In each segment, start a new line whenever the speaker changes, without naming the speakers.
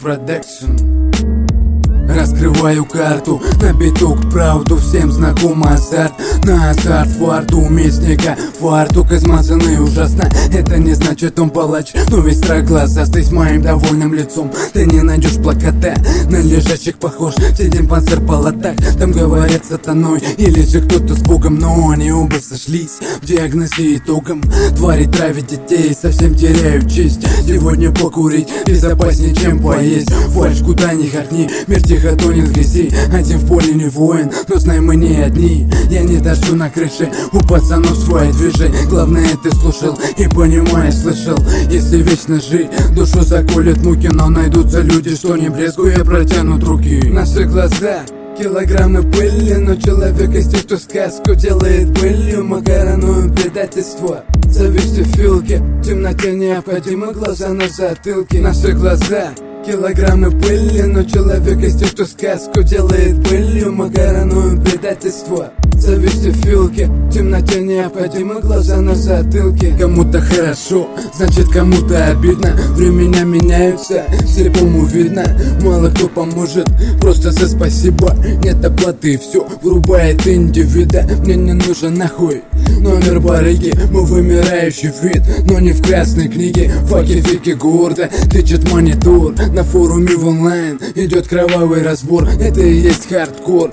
Продакшн. Раскрываю карту, на биток правду, всем знаком азарт. На азарт фарту, у местника фартук измазанный ужасно. Это не значит он палач, но весь страх глазастый с моим довольным лицом. Ты не найдешь плаката, на лежачих похож, сидим панцирь палатах. Там говорят сатаной, или же кто-то с Богом, но они оба сошлись в диагнозе итогом. Твари травят детей, совсем теряют честь. Сегодня покурить безопаснее, чем поесть. Фальшь куда ни хохни, мир тихо тонет в грязи. Один в поле не воин, но знай мы не одни. Я не дождю на крыше, у пацанов свои движи. Главное ты слушал и понимаешь, слышал. Если вечно жить, душу заколют муки, но найдутся люди, что не брезгуя протянут руки. Наши глаза килограммы пыли, но человек из тех, кто сказку делает былью. Мы коронуем предательство, зависти филки. В темноте необходимы глаза на затылке. Наши глаза килограммы пыли, но человек из тех, кто сказку делает былью. Мы коронуем предательство, зависти филки. В темноте необходимы глаза на затылке. Кому-то хорошо, значит кому-то обидно. Времена меняются, слепому видно. Мало кто поможет, просто за спасибо. Нет оплаты и все, врубает индивида. Мне не нужен нахуй номер барыги. Мы вымирающий вид, но не в красной книге. Факи-фики гордо тычет монитор. На форуме в онлайн идет кровавый разбор. Это и есть хардкор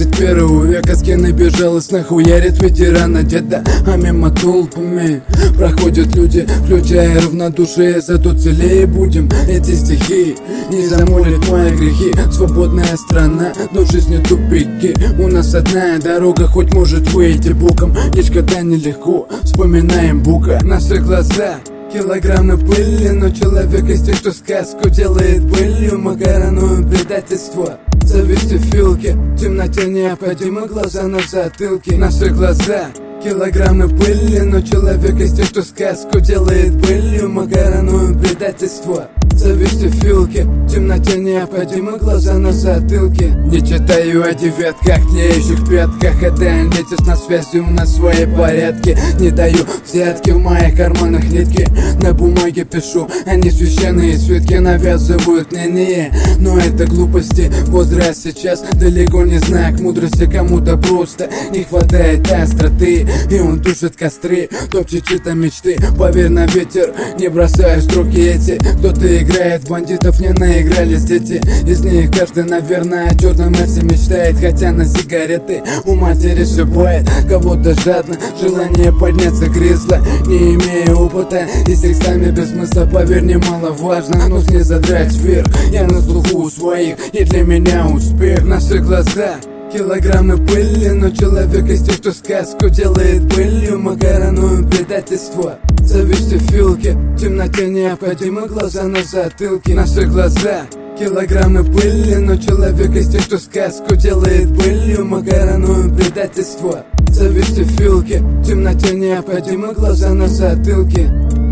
21 века. Скины безжалостно хуярит ветерана деда. А мимо толпами проходят люди, включая равнодушие. Зато целее будем. Эти стихи не замолят мои грехи. Свободная страна, но в жизни тупики. У нас одна дорога, хоть может выйти боком. Никогда нелегко, вспоминаем Бога. Наши глаза килограммы пыли, но человек из тех, кто сказку делает былью. Мы коронуем предательство, зависти филки. В темноте необходимы глаза на затылке. Наши глаза килограммы пыли, но человек из тех, кто сказку делает былью. Мы коронуем предательство, зависти филки. В темноте необходимы глаза на затылке. Не читаю о девятках, тлеющих пятках. Это антитез на связи, у нас свои порядки. Не даю взятки, в моих карманах нитки. На бумаге пишу, они священные свитки навязывают мне. Но это глупости, возраст сейчас далеко не знак мудрости. Кому-то просто не хватает остроты, и он тушит костры, топчет чьи-то мечты. Поверь на ветер, не бросаю строки эти. Кто-то играет в бандитов, не наигрались дети. Из них каждый, наверное, о черном мясе мечтает. Хотя на сигареты у матери шибает. Кого-то жадно желание подняться грызло, не имея опыта и с текстами без смысла. Поверь, немаловажно, нос не задрать вверх. Я на слуху у своих, и для меня успех. Наши глаза килограммы пыли, но человек из тех, кто сказку делает былью. Мы коронуем предательство, зависти филки. В темноте необходимы глаза на затылке. Наши глаза килограммы пыли, но человек из тех, кто сказку делает былью. Мы коронуем предательство, зависти филки. В темноте необходимы глаза на затылке.